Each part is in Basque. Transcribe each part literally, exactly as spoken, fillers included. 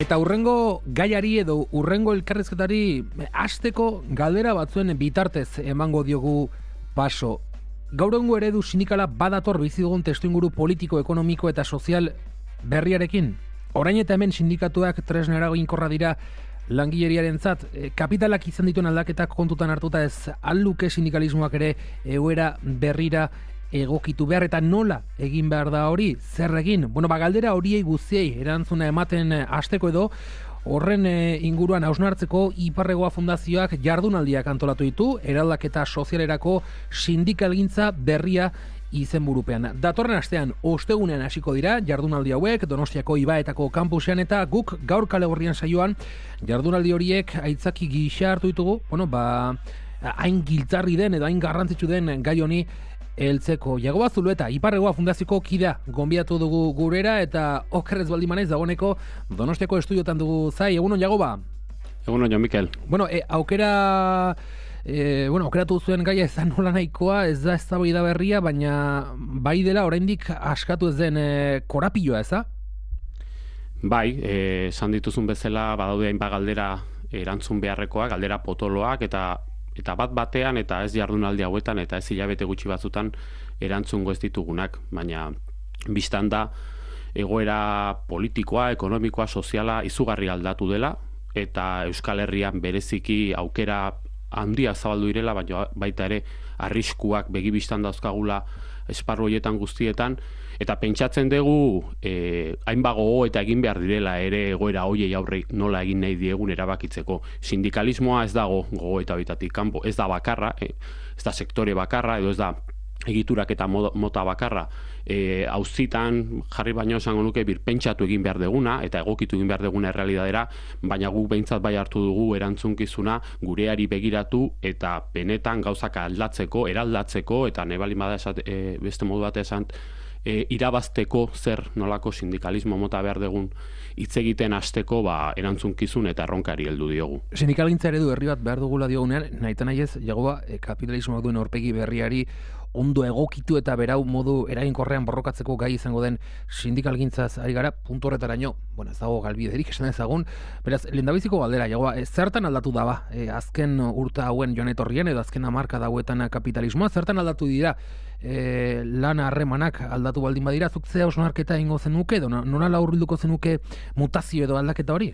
Eta urrengo gaiari edo urrengo elkarrizketari hasteko galdera batzuen bitartez emango diogu paso. Gaur egungo eredu sindikala badator bizi dugun testuinguru politiko, ekonomiko eta sozial berriarekin. Orain eta hemen sindikatuak tresna eraginkorra dira langileriarentzat. Kapitalak izan dituen aldaketak kontutan hartuta ez alluke sindikalismoak ere egoera berrira egokitu behar, eta nola egin behar da hori, zer egin? Bueno, ba, galdera horiei guztiei erantzuna ematen hasteko edo, horren inguruan hausnartzeko Iparregoa Fundazioak jardunaldiak antolatu ditu, eraldaketa sozialerako sindikalgintza berria izenburupean. Datorren astean ostegunean hasiko dira jardunaldi hauek Donostiako Ibaetako kampusean, eta guk gaur Kale Gorrian saioan jardunaldi horiek aitzaki gisa hartu ditugu, bueno, ba, hain giltzarri den edo hain garrantzitsu den gai honi heltzeko. Jagoba Zulueta, Iparregoa Fundazioko kidea gonbidatu dugu gurera, eta okerrez baldin manez dagoeneko Donostiako estudiotan dugu zai. Egunon, Jagoba? Egunon, Jon Mikel. Bueno, e, aukera... E, bueno, aukeratu zuen gaia ez da nola nahikoa, ez da eztabaida berria, baina bai dela oraindik askatu ez den e, korapiloa, ez da? Bai, esan dituzun bezala badaude hainbat galdera erantzun beharrekoak, galdera potoloak, eta eta bat batean eta ez jardunaldi hauetan eta ez hilabete gutxi batzutan erantzungo ez ditugunak, baina bistan da egoera politikoa, ekonomikoa, soziala izugarri aldatu dela, eta Euskal Herrian bereziki aukera handia zabaldu direla, baina baita ere arriskuak begibistan dauzkagula esparru horietan guztietan, eta pentsatzen dugu eh, hainbat gogo eta egin behar direla ere egoera hoiei aurre nola egin nahi diegun erabakitzeko. Sindikalismoa ez dago gogo eta bitatik kanpo, ez da bakarra, eh, ez da sektore bakarra, edo ez da egiturak eta mota bakarra, e, auzitan jarri baino esango nuke birpentsatu egin behar deguna eta egokitu egin behar deguna errealidadera, baina guk behintzat bai hartu dugu erantzunkizuna gureari begiratu eta benetan gauzak aldatzeko, eraldatzeko, eta nahi baldin bada esat, e, beste modu bat esan, e, irabazteko zer nolako sindikalismo mota behar degun hitz egiten hasteko ba, erantzunkizun eta erronkari heldu diogu. Sindikalgintza eredu berri bat behar dugula diogunean, nahita nahi ez, Jagoba, e, kapitalismoak duen aurpegi berriari ondo egokitu eta berau modu eraginkorrean borrokatzeko gai izango den sindikalgintzaz ari gara, puntu horretaraino, bueno, ez dago galbiderik esan ezagun, beraz, lehendabiziko galdera, Jagoba, e, zertan aldatu daba, e, azken urta hauen joan etorrien, edo azken hamarka dauetan kapitalismoa, zertan aldatu dira, e, lan harremanak aldatu baldin badira, zuk zea osnarketa ingo zenuke, edo nola laurbilduko zenuke mutazio edo aldaketa hori?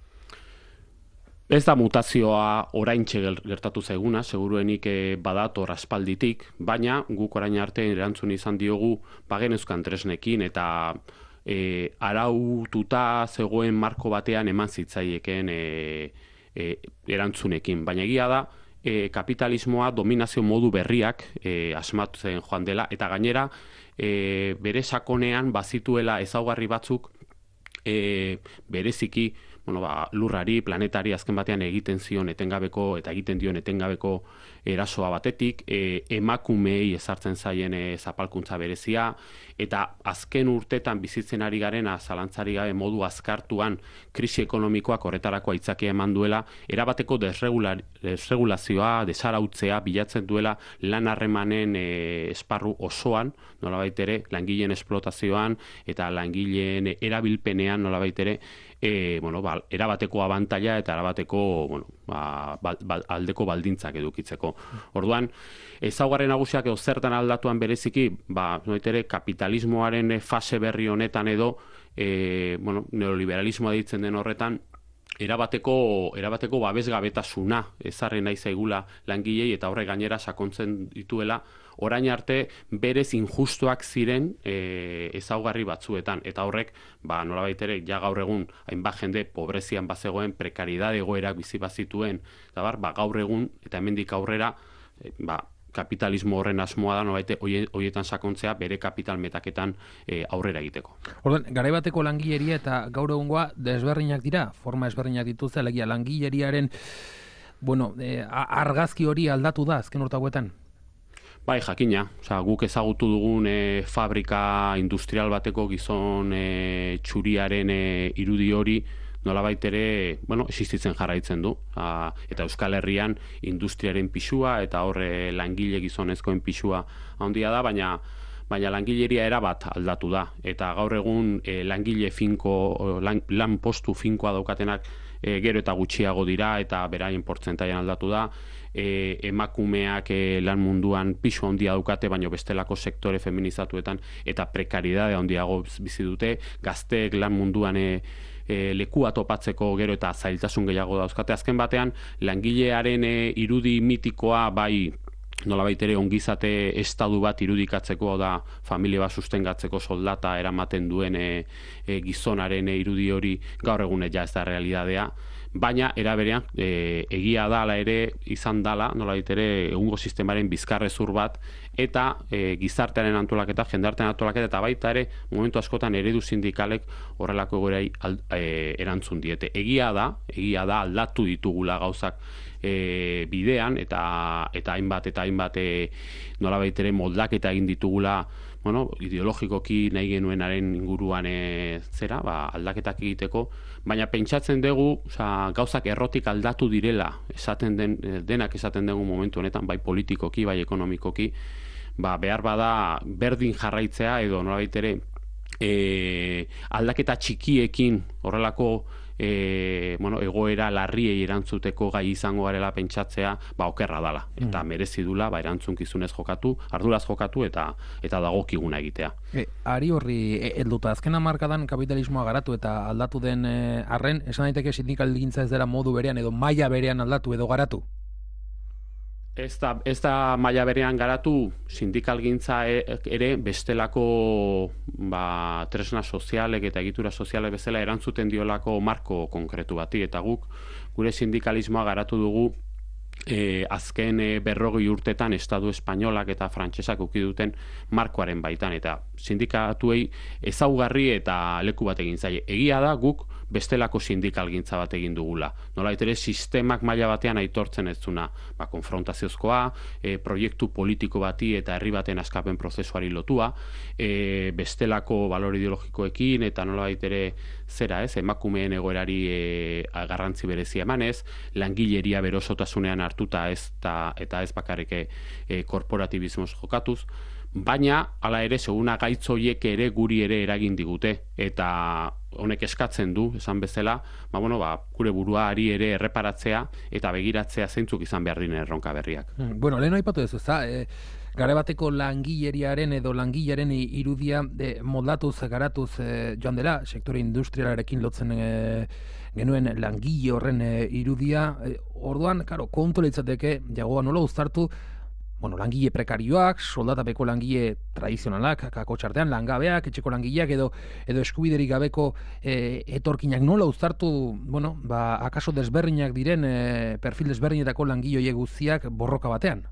Ez da mutazioa oraintxe gertatu zaiguna, seguruenik badator aspalditik, baina guk orain arte erantzun izan diogu bagenezkan tresnekin eta e, araututa zegoen marko batean eman zitzaieken e, e, erantzunekin. Baina egia da, e, kapitalismoa dominazio modu berriak e, asmatzen joan dela, eta gainera e, bere sakonean bazituela ezaugarri batzuk e, bereziki bueno, ba, lurrari, planetari azken batean egiten zion etengabeko eta egiten dion etengabeko erasoa batetik, e, emakumeei ezartzen zaien e, zapalkuntza berezia, eta azken urtetan bizitzen ari garen zalantzari gabe modu azkartuan krisi ekonomikoak horretarako aitzakia eman duela, erabateko desregulazioa, desarautzea bilatzen duela lan harremanen e, esparru osoan, nolabait ere, langileen esplotazioan eta langileen erabilpenean nolabait ere, E, bueno, ba, erabateko abantaila eta erabateko bueno, ba, ba, ba, aldeko baldintzak edukitzeko. Orduan, ezaugarri nagusiak edo zertan aldatuan bereziki, ba, noitere, kapitalismoaren fase berri honetan edo e, bueno, neoliberalismoa ditzen den horretan, erabateko, erabateko babesgabetasuna ezarri nahi zaigula langilei, eta horre gainera sakontzen dituela orain arte berez injustuak ziren e, ezaugarri batzuetan, eta horrek ba, nolabait ere ja gaur egun hainbat jende pobrezian bazegoen, prekaridade egoerak bizi bazituen, eta bar, ba, gaur egun eta hemendik aurrera e, ba, kapitalismo horren asmoa da nolabait horietan sakontzea bere kapital metaketan e, aurrera egiteko. Orduan, garaibateko langileria eta gaur egungoa desberdinak dira, forma desberdinak dituzte, alegia langileriaren bueno, e, argazki hori aldatu da azken urte hauetan. Bai, jakina, osea, guk ezagutu dugun e, fabrika industrial bateko gizon e, txuriaren e, irudi hori nolabait ere, bueno, existitzen jarraitzen du. A, eta Euskal Herrian industriaren pisua eta horre langile gizonezkoen pisua handia da, baina baina langileria erabat aldatu da. Eta gaur egun e, langile finko, lan, lan postu finkoa daukatenak e, gero eta gutxiago dira, eta beraien portzentaian aldatu da. E, emakumeak e, lan munduan pisu handia daukate, baina bestelako sektore feminizatuetan eta prekaridade handiago bizi dute. Gazteek lan munduan e, e, lekua topatzeko gero eta zailtasun gehiago dauzkate. Azken batean, langilearen e, irudi mitikoa bai nolabait ere ongizate estadu bat irudikatzeko, da familia bat sustengatzeko soldata eramaten duen e, e, gizonaren e, irudi hori gaur egun ja ez da realidadea, baina era berean e, egia da ala ere izan dala nolabait ere egungo sistemaren bizkarrezur bat, eta e, gizartearen antolaketa, jendartearen antolaketa, eta baita ere momentu askotan eredu sindikalek horrelako egoerei e, erantzun diete. Egia da, egia da aldatu ditugula gauzak E, bidean, eta eta hainbat eta hainbat e, nolabait ere moldaketa egin ditugula, bueno, ideologikoki nahi genuenaren inguruan e, zera, ba, aldaketak egiteko, baina pentsatzen dugu, oza, gauzak errotik aldatu direla, esaten den, denak esaten dugu momentu honetan, bai politikoki, bai ekonomikoki, ba, behar bada berdin jarraitzea, edo nolabait ere e, aldaketa txikiekin horrelako E, bueno, egoera larriei erantzuteko gai izango garela pentsatzea, ba okerra dala, eta mm. merezi dula ba erantzunkizunez jokatu, arduraz jokatu eta eta dagokiguna egitea. E, ari horri helduta azken hamarkadan kapitalismoa garatu eta aldatu den arren, e, esan daiteke sindikalgintza ez dela modu berean edo maila berean aldatu edo garatu? Ez da, ez da maila berean garatu, sindikalgintza ere bestelako ba, tresna sozialek eta egitura sozialek bezala erantzuten diolako marko konkretu bati, eta guk gure sindikalismoa garatu dugu e, azken e, berrogei urtetan Estatu espainolak eta frantsesak uki duten markoaren baitan, eta sindikatuei ezaugarri eta leku bat egin zaie. Egia da guk bestelako sindikalgintza bat egin dugula. Nolabait ere sistemak maila batean aitortzen ez duna, ba, konfrontaziozkoa, e, proiektu politiko bati eta herri baten askapen prozesuari lotua, e, bestelako balore ideologikoekin eta nolabait ere zera ez, emakumeen egoerari e, garrantzi berezia emanez, langileria berosotasunean hartuta ez ta, eta ez bakarrik e, korporatibismoz jokatuz, baina hala ere seguna gaitz horiek ere guri ere eragin digute, eta honek eskatzen du, esan bezala, ba, bueno, ba, gure buruari ere erreparatzea eta begiratzea zeintzuk izan behar dinen erronka berriak. Hmm, bueno, lehen aipatu ez, ezta, e, gare bateko langileriaren edo langilaren irudia e, moldatuz, garatuz e, joan dela, sektore industrialarekin lotzen e, genuen langile horren e, irudia, e, orduan, karo, kontu leitzateke, jagoa nola uztartu, bueno, langile prekarioak, soldatapeko langile tradizionalak, kakotxartean, langabeak, etxeko langileak edo edo eskubiderik gabeko e, etorkinak nola uztartu, bueno, ba, akaso desberdinak diren, e, perfil desberdinetako langile guztiak borroka batean.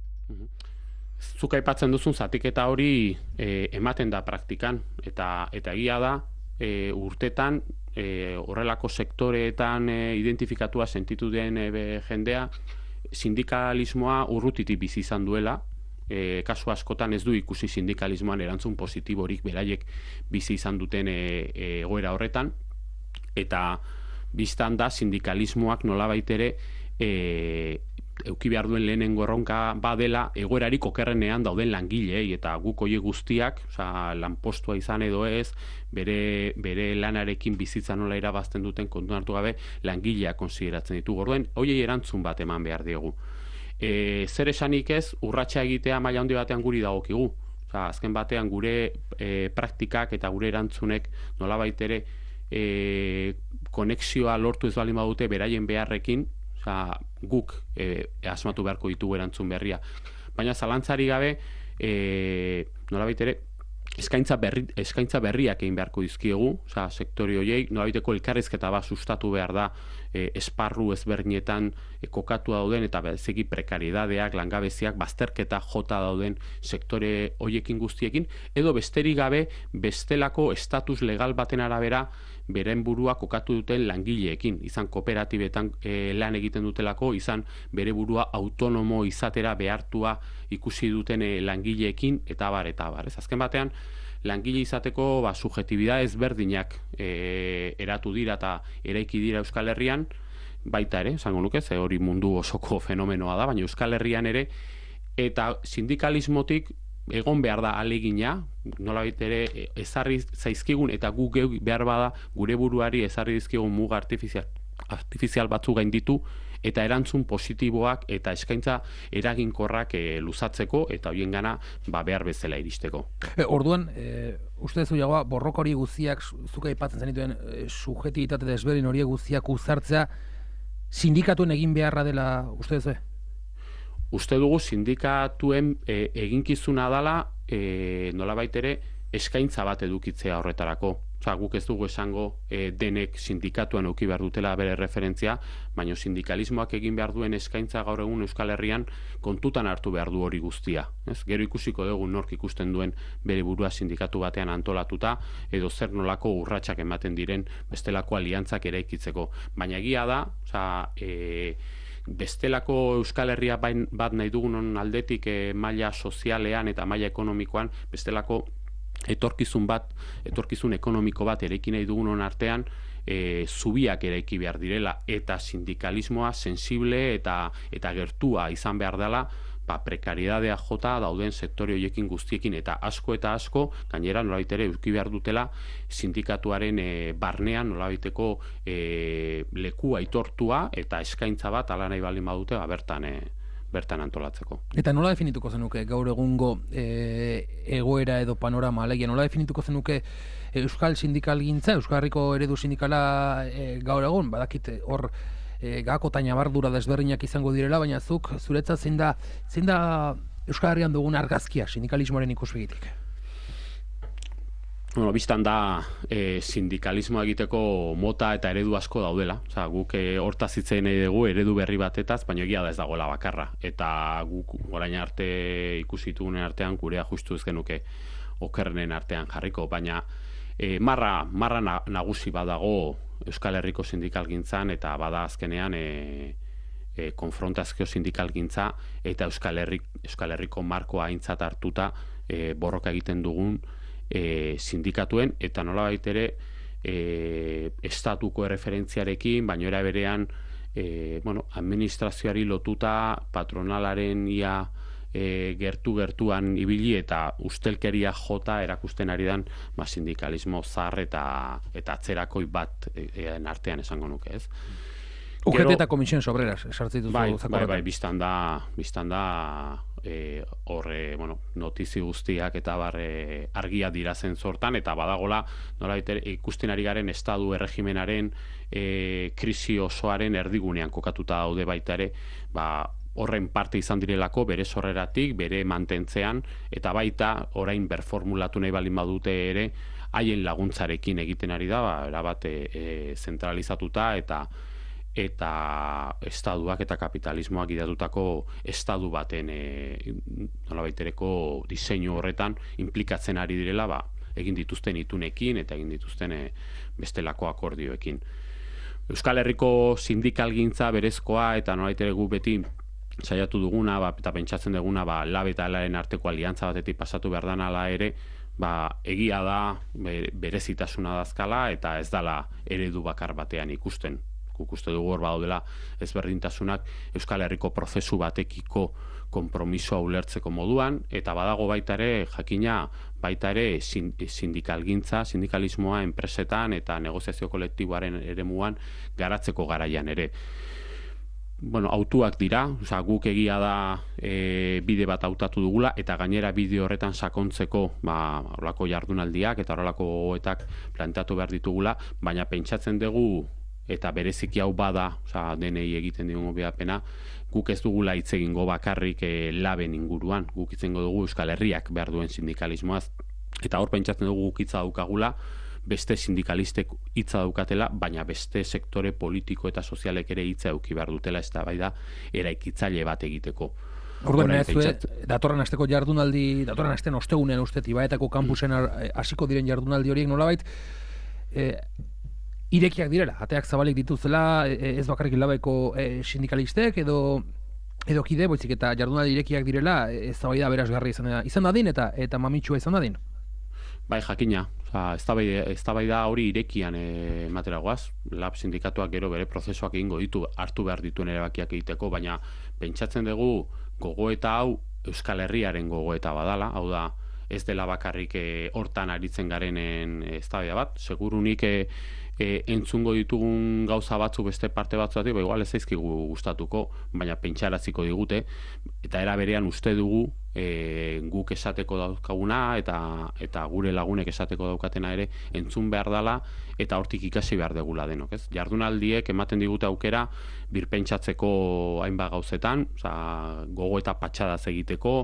Zuk aipatzen duzun zatiketa hori e, ematen da praktikan, eta eta egia da e, urtetan e, horrelako sektoreetan e, identifikatua sentitu den e, jendea, sindikalismoa urrutitik bizi izan duela, e, kasu askotan ez du ikusi sindikalismoan erantzun positiborik beraiek bizi izan duten e, e, egoera horretan, eta biztan da sindikalismoak nolabait ere e, euki behar duen lehenengo erronka badela egoerarik okerrenean dauden langileei, eta guk horiek guztiak, oza, lanpostua izan edo ez, bere, bere lanarekin bizitza nola irabazten duten kontuan hartu gabe langileak konsideratzen ditugu. Orduen, horiei erantzun bat eman behar diegu. E, zer esanik ez, urratsa egitea maila handi batean guri dagokigu. Oza, azken batean gure e, praktikak eta gure erantzunek nolabait ere e, konexioa lortu ez baldin badute beraien beharrekin, guk e, asmatu beharko ditugu erantzun berria. Baina zalantzari gabe e, nolabait ere eskaintza, berri, eskaintza berriak egin beharko dizkiegu, oza, sektori horiei, nolabaiteko elkarrizketa bat sustatu behar da e, esparru ezberdinetan e, kokatua dauden eta bezeki prekaridadeak, langabeziak, bazterketa jota dauden sektore horiekin guztiekin, edo besterik gabe bestelako estatus legal baten arabera beren burua kokatu duten langileekin, izan kooperatibetan e, lan egiten dutelako, izan bere burua autonomo izatera behartua ikusi duten e, langileekin, eta bar, eta bar. Ez azken batean, langile izateko ba, subjetibidade ezberdinak e, eratu dira eta eraiki dira Euskal Herrian, baita ere, esango nuke, ze hori mundu osoko fenomenoa da, baina Euskal Herrian ere, eta sindikalismotik egon behar da alegina, nolabait ere ezarri zaizkigun eta gu geu behar bada gure buruari ezarri dizkigun muga artifizial, artifizial batzu gainditu eta erantzun positiboak eta eskaintza eraginkorrak e, luzatzeko eta hoien gana ba, behar bezala iristeko. E, orduan, e, uste duzu jagoa, borroka hori guztiak, zuka aipatzen zenituen e, subjetibitate desberdin horiek guztiak uzartzea, sindikatuen egin beharra dela, uste duzu? Uste dugu sindikatuen e, eginkizuna dela e, nolabait ere eskaintza bat edukitzea horretarako. Osa, guk ez dugu esango e, denek sindikatuan eduki behar dutela bere referentzia, baina sindikalismoak egin behar duen eskaintza gaur egun Euskal Herrian kontutan hartu behar du hori guztia. Ez? Gero ikusiko dugu nork ikusten duen bere burua sindikatu batean antolatuta, edo zer nolako urratsak ematen diren bestelako aliantzak eraikitzeko. Baina egia da, osa, e, bestelako Euskal Herria bat nahi dugunon aldetik e, maila sozialean eta maila ekonomikoan, bestelako etorkizun bat, etorkizun ekonomiko bat eraiki nahi dugunon artean, e, zubiak eraiki behar direla eta sindikalismoa sensible eta eta gertua izan behar dela, ba, prekaridadea jota dauden sektore horiekin guztiekin eta asko eta asko, gainera nolabait ere eduki behar dutela sindikatuaren e, barnean nolabaiteko e, leku aitortua eta eskaintza bat ala nahi baldin badute ba, bertan e, bertan antolatzeko. Eta nola definituko zenuke gaur egungo e, egoera edo panorama, alegia, nola definituko zenuke Euskal Sindikalgintza, Euskal Herriko eredu sindikala e, gaur egun, badakit hor e, gako eta nabardura desberdinak izango direla, baina zuk zuretzat zein da, zein da Euskal Herrian dugun argazkia sindikalismoaren ikuspegitik? Bueno, biztan da e, sindikalismoa egiteko mota eta eredu asko daudela. Osea, guk e, hortaz hitzein nahi dugu eredu berri batetaz, baina egia da ez dagoela bakarra. Eta guk orain arte ikusi ditugunen artean gurea justu ez genuke okerrenen artean jarriko, baina e, marra, marra nagusi badago Euskal Herriko sindikalgintzan eta bada azkenean e, e, konfrontazio sindikalgintza eta Euskal, Herri, Euskal Herriko markoa aintzat hartuta e, borroka egiten dugun E, sindikatuen eta nolabait ere e, estatuko erreferentziarekin, baina era berean e, bueno, administrazioari lotuta patronalaren ia e, gertu-gertuan ibili eta ustelkeria jota erakusten ari dan ba, sindikalismo zar eta, eta atzerakoi bat e, e, artean esango nuke, ez? U G T eta Komisiones Obreras esartzen dituzu. Bai, bai, bai, biztan da, biztan da e, horre, bueno, notizi guztiak eta barre argia dira zen sortan, eta badagola, nola ikusten ari garen estadu erregimenaren e, krisi osoaren erdigunean kokatuta daude baita ere, ba, horren parte izan direlako, bere sorreratik, bere mantentzean, eta baita orain berformulatu nahi balin badute ere, haien laguntzarekin egiten ari da, ba, erabat e, e, zentralizatuta eta eta estaduak eta kapitalismoak gidatutako estadu baten e, nolabaitereko diseinu horretan implikatzen ari direla ba, egin dituzten itunekin eta egin dituzten e, bestelako akordioekin. Euskal Herriko sindikalgintza berezkoa eta nolabaitere gu beti saiatu duguna ba, eta pentsatzen duguna ba, lab eta elaren arteko aliantza batetik pasatu behar dan ala ere, ba, egia da berezitasuna dazkala eta ez dala eredu bakar batean ikusten. Guk uste dugu hor badaudela ezberdintasunak Euskal Herriko prozesu batekiko konpromisoa ulertzeko moduan, eta badago baita ere, jakina, baita ere sindikalgintza, sindikalismoa enpresetan eta negoziazio kolektiboaren eremuan garatzeko garaian ere. Bueno, autuak dira, oza, guk egia da e, bide bat hautatu dugula, eta gainera bide horretan sakontzeko ba, horrelako jardunaldiak eta horrelako gogoetak planteatu behar ditugula, baina pentsatzen dugu eta bereziki hau bada, oza, denei egiten dugu behapena, guk ez dugula hitz egingo bakarrik e, laben inguruan, guk hitz egingo dugu Euskal Herriak behar duen sindikalismoaz, eta hor pentsatzen dugu guk hitza daukagula, beste sindikalistek hitza daukatela, baina beste sektore politiko eta sozialek ere hitza eduki behar dutela, ez da bai da, eraikitzaile bat egiteko. Orduan, ez datorren asteko jardunaldi, datorren astean ostegunean uste Ibaetako kampusen hasiko diren jardunaldi horiek nolabait, eh, irekiak direla, ateak zabalik dituzela, ez bakarrik labeko e, sindikalistek edo edo kide, boitzik eta jardunaldi irekiak direla, ez zabaida berazgarri izan da, izan dadin eta eta mamitsua izan dadin. Bai, jakina, eztabaida hori irekian ematera goaz, lab sindikatuak gero bere prozesuak egingo ditu, hartu behar dituen erabakiak egiteko, baina pentsatzen dugu gogoeta hau Euskal Herriaren gogoeta badala, hau da, ez dela bakarrik e, hortan aritzen garenen eztabaida bat, segurunik e, e, entzungo ditugun gauza batzu beste parte batzuatik, ba, igual ez zaizkigu gustatuko, baina pentsaraziko digute, eta era berean uste dugu e, guk esateko daukaguna eta eta gure lagunek esateko daukatena ere entzun behar dala eta hortik ikasi behar degula denok, ez? Jardunaldiek ematen digute aukera birpentsatzeko hainbat gauzetan, osea, gogo eta patxadaz egiteko,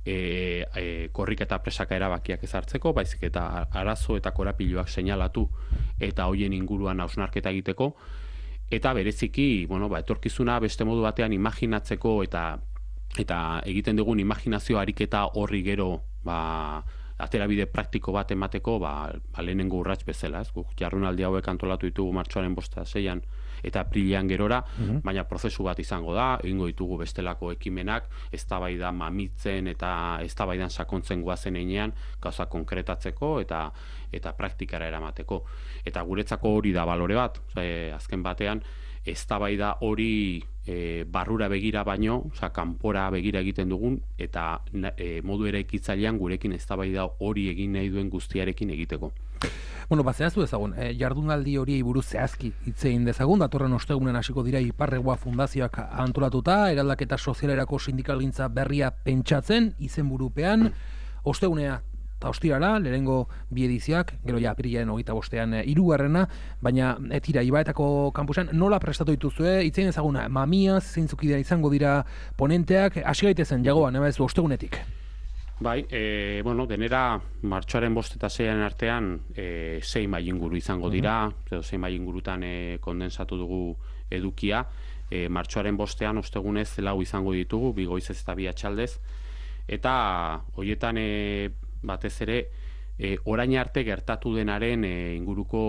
E, e, korrik eta presaka erabakiak ezartzeko, baizik eta arazo eta korapiloak seinalatu eta hoien inguruan hausnarketa egiteko, eta bereziki, bueno, ba, etorkizuna beste modu batean imaginatzeko eta eta egiten dugun imaginazio ariketa horri gero ba, aterabide praktiko bat emateko ba, ba, lehenengo urrats bezala, ez? Guk jardunaldi hauek antolatu ditugu martxoaren bosta seian eta aprilean gerora, mm-hmm. baina prozesu bat izango da, egingo ditugu bestelako ekimenak, eztabaida mamitzen eta eztabaidan sakontzen goazen heinean, gauza konkretatzeko eta eta praktikara eramateko. Eta guretzako hori da balore bat, e, azken batean, eztabaida hori e, barrura begira baino, osea, kanpora begira egiten dugun, eta e, modu eraikitzailean gurekin eztabaida hori egin nahi duen guztiarekin egiteko. Bueno, ba, zehaztu dezagun, e, jardunaldi hori buruz zehazki hitz egin dezagun, datorren ostegunen hasiko dira Iparregua Fundazioak antolatuta, eraldaketa sozialerako sindikalgintza berria pentsatzen, izenburupean, ostegunea eta ostirala, lehenengo bi edizioak, gero ja apirilaren hogeita bostean hirugarrena, baina etira Ibaetako kampusan nola prestatu dituzue, hitz egin dezagun, mamiaz, zeintzuk izango dira ponenteak, hasi gaitezen, jagoan, eba ez du ostegunetik. Bai, e, bueno, denera martxoaren bost eta seian artean e, sei mai inguru izango dira, edo sei mai ingurutan e, kondensatu dugu edukia, e, martxoaren bostean ostegunez lau izango ditugu, bi goizez eta bi atxaldez, eta horietan e, batez ere e, orain arte gertatu denaren e, inguruko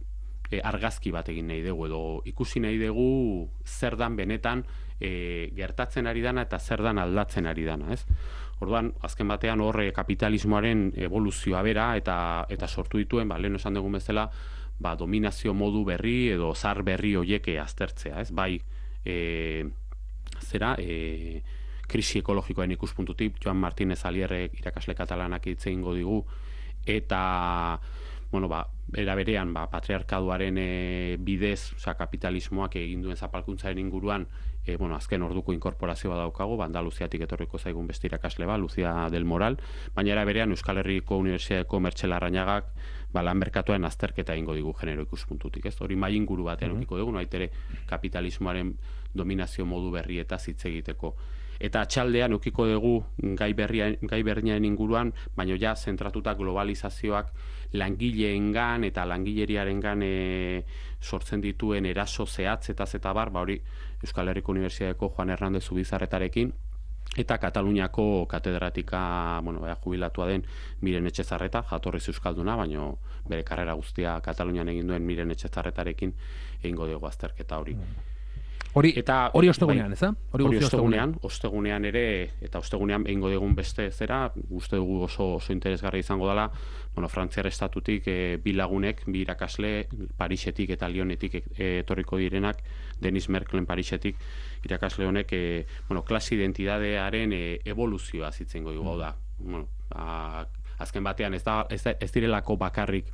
e, argazki bat egin nahi dugu, edo ikusi nahi dugu zer dan benetan e, gertatzen ari dana eta zer dan aldatzen ari dana, ez? Orduan, azken batean horre kapitalismoaren evoluzioa bera eta eta sortu dituen, ba, lehen esan dugun bezala, ba, dominazio modu berri edo zar berri hoieke aztertzea, ez? Bai, e, zera, e, krisi ekologikoen ikuspuntutik, Joan Martínez Alierrek irakasle katalanak hitz egingo digu, eta, bueno, ba, era berean, ba, patriarkaduaren e, bidez, osea, kapitalismoak egin duen zapalkuntzaren inguruan, E, bueno, azken orduko inkorporazioa daukagu, ba, Andaluziatik etorriko zaigun beste irakasle ba, Lucia del Moral, baina era berean Euskal Herriko Unibertsitateko Mertxe Larrañagak ba, lan merkatuaren azterketa egingo digu genero ikuspuntutik, ez? Hori mai inguru batean mm-hmm. ukiko dugu, noitere kapitalismoaren dominazio modu berrietaz hitz egiteko. Eta atxaldean ukiko dugu gai berrian, gai berriaren inguruan, baina ja zentratuta globalizazioak langileengan eta langileriarengan e, sortzen dituen eraso zehatz eta zeta bar, ba hori Euskal Herriko Unibertsitateko Juan Hernandez Zubizarretarekin eta Kataluniako katedratika, bueno, bera jubilatua den Miren Etxezarreta, jatorriz euskalduna, baina bere karrera guztia Katalunian egin duen Miren Etxezarretarekin egingo dugu azterketa hori. Hori, eta, hori ostegunean, bai, ez da? Hori, hori ostegunean, ostegunean ere, eta ostegunean egingo dugun beste zera, uste dugu oso, oso interesgarri izango dela, bueno, Frantziar estatutik e, bi lagunek, bi irakasle, Parisetik eta Lyonetik etorriko e, direnak, Denis Merkelen Parisetik, irakasle honek, e, bueno, klase identidadearen e, evoluzioa zitzengo dugu, da. Bueno, a, azken batean, ez, da, ez, da, ez direlako bakarrik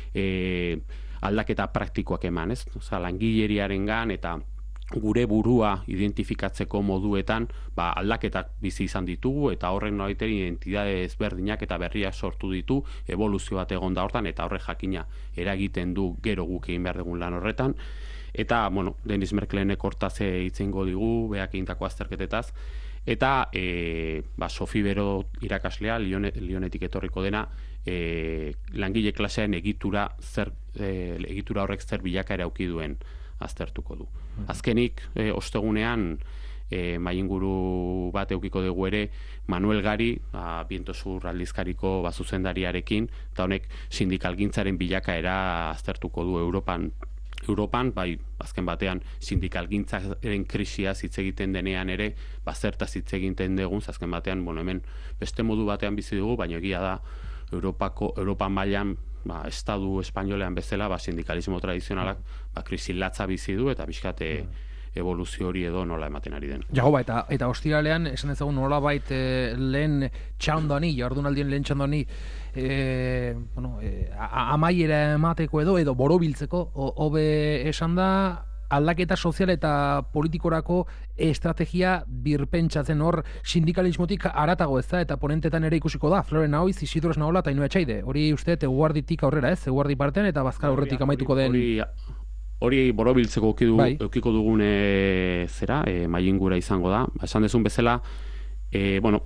e, aldaketa praktikoak eman, ez? Oza, langileriarengan eta gure burua identifikatzeko moduetan ba, aldaketak bizi izan ditugu eta horren nolaiteri identitate ezberdinak eta berriak sortu ditu, evoluzio bat egon da hortan eta horre jakina eragiten du gero guk egin behar dugun lan horretan. Eta, bueno, Denis Merkelenek hortaz hitzengo digu, beak egindako azterketetaz, eta e, ba, Sofi Bero irakaslea, Lione, Lionetik etorriko dena, e, langile klasean egitura, zer, e, egitura horrek zer bilakaera auki duen aztertuko du. Azkenik, e, ostegunean, e, mainguru bat eukiko dugu ere, Manuel Gari, a, Viento Sur aldizkariko bazuzendariarekin, eta honek sindikalgintzaren bilakaera aztertuko du Europan. Europan, bai, azken batean, sindikalgintzaren krisiaz hitz egiten denean ere, bazertaz hitz egiten dugun, azken batean, bueno, hemen beste modu batean bizi dugu, baina egia da, Europako, Europan mailan, ba, estadu espainolean bezala, ba, sindikalismo tradizionalak ba, krisi latza bizi du eta bizkate evoluzio hori edo nola ematen ari den. Jago ba, eta, eta ostiralean, esan ezagun nolabait e, lehen txandani, jardunaldien lehen txandani, e, bueno, e, amaiera emateko edo, edo borobiltzeko, hobe esan da, aldaketa sozial eta politikorako estrategia birpentsatzen hor sindikalismotik aratago ez da, eta ponentetan ere ikusiko da, Floren Naoiz, Isidro Esnaola eta Ainhoa Etxaide. Hori uste eguarditik aurrera ez, eguardi partean eta Bazkar aurretik amaituko den... Hori, hori borobiltzeko eukiko dugun e, zera, e, mailingura izango da. Esan dezun bezala, e, bueno,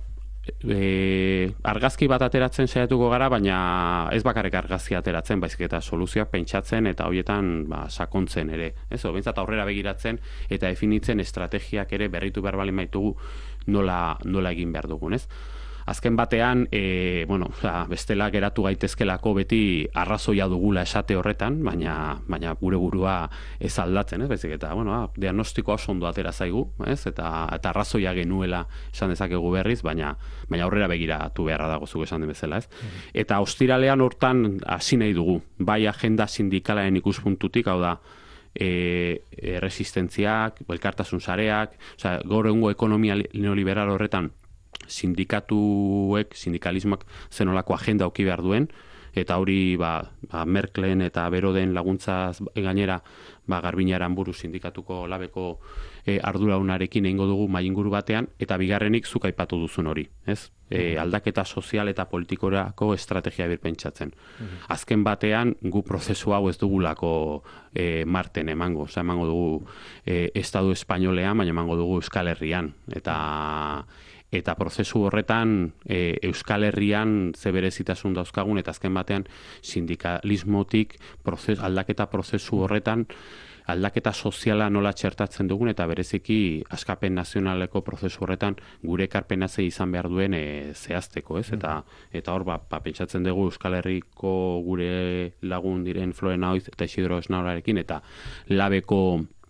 E, argazki bat ateratzen saiatuko gara, baina ez bakarrik argazki ateratzen, baizik eta soluzioak pentsatzen eta horietan ba, sakontzen ere. Ez, behintzat aurrera begiratzen eta definitzen estrategiak ere berritu behar bali maitugu nola, nola egin behar dugun, ez? Azken batean, e, bueno, bestela geratu gaitezkelako beti arrazoia dugula esate horretan, baina, baina gure burua ez aldatzen, ez? Baizik eta, bueno, diagnostikoa oso ondo atera zaigu, ez? Eta, eta arrazoia genuela esan dezakegu berriz, baina, baina aurrera begiratu beharra dago zuk esan den bezala, ez? Mm. Eta ostiralean hortan hasi nahi dugu, bai agenda sindikalaren ikuspuntutik, hau da, e, e, resistentziak, elkartasun sareak, osea, gaur egungo ekonomia neoliberal horretan sindikatuek, sindikalismoak zenolako agenda auki behar duen, eta hori ba, ba, Merkelen eta Beroden laguntzaz gainera ba, Garbinaran buru sindikatuko labeko e, arduraunarekin egingo dugu mailinguru batean, eta bigarrenik zuk aipatu duzun hori, ez? E, aldaketa sozial eta politikorako estrategia birpentsatzen. Azken batean, gu prozesu hau ez dugulako e, marten emango, oza, emango dugu e, Estadu Espainolean, baina emango dugu Euskal Herrian, eta eta prozesu horretan e, Euskal Herrian ze berezitasun dauzkagun, eta azken batean sindikalismotik proces, aldaketa prozesu horretan aldaketa soziala nola txertatzen dugun, eta bereziki askapen nazionaleko prozesu horretan gure ekarpena ze izan behar duen e, zehazteko, ez? Eta, eta hor, ba, ba, pentsatzen dugu Euskal Herriko gure lagun diren Floren Naoiz eta Isidro Esnaolarekin, eta labeko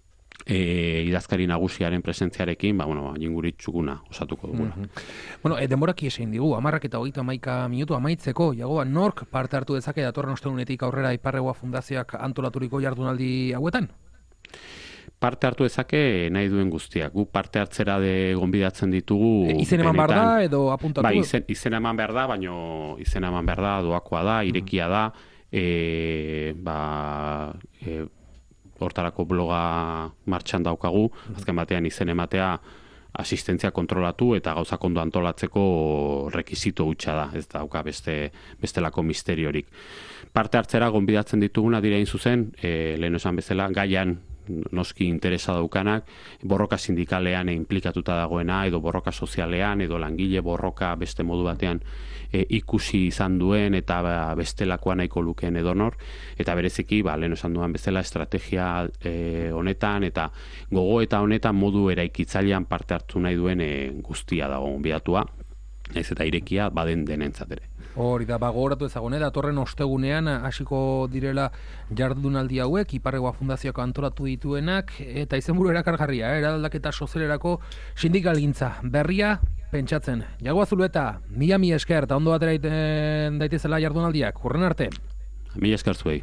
E, idazkari nagusiaren presentziarekin, ba, bueno, jinguri txukuna osatuko dugula. Mm-hmm. Bueno, e, denboraki esein digu, amarrak eta hogeita hamaika minutu amaitzeko, jagoa, nork parte hartu dezake datorren ostegunetik aurrera Iparregoa Fundazioak antolaturiko jardunaldi hauetan? Parte hartu dezake nahi duen guztiak. Gu parte hartzera de gonbidatzen ditugu... E, izen eman behar da edo apuntatu? Ba, izen, izen eman behar da, baino izen eman behar da, doakoa da, irekia da, e, ba... E, hortarako bloga martxan daukagu, azken batean izen ematea asistentzia kontrolatu eta gauzak ondo antolatzeko rekizito hutsa da, ez dauka beste, bestelako misteriorik. Parte hartzera gonbidatzen dituguna dira zuzen, e, lehen esan bezala, gaian noski interesa daukanak, borroka sindikalean implikatuta dagoena, edo borroka sozialean, edo langile borroka beste modu batean e, ikusi izan duen, eta ba, bestelakoa nahiko lukeen edonor, eta bereziki, ba, lehen esan duan bezala, estrategia e, honetan, eta gogo eta honetan modu eraikitzailean parte hartu nahi duen e, guztia dago gonbidatua, ez eta irekia baden denentzat ere. Hori da, bagoratu ezagune, datorren ostegunean hasiko direla jardunaldi hauek, Iparregoa Fundazioak antolatu dituenak, eta izenburu erakargarria, eh? Eraldaketa sozialerako sindikalgintza berria pentsatzen. Jagoa Zulueta, mila mi esker, eta ondo batera daitezela jardunaldiak, hurren arte. Mila esker zuei.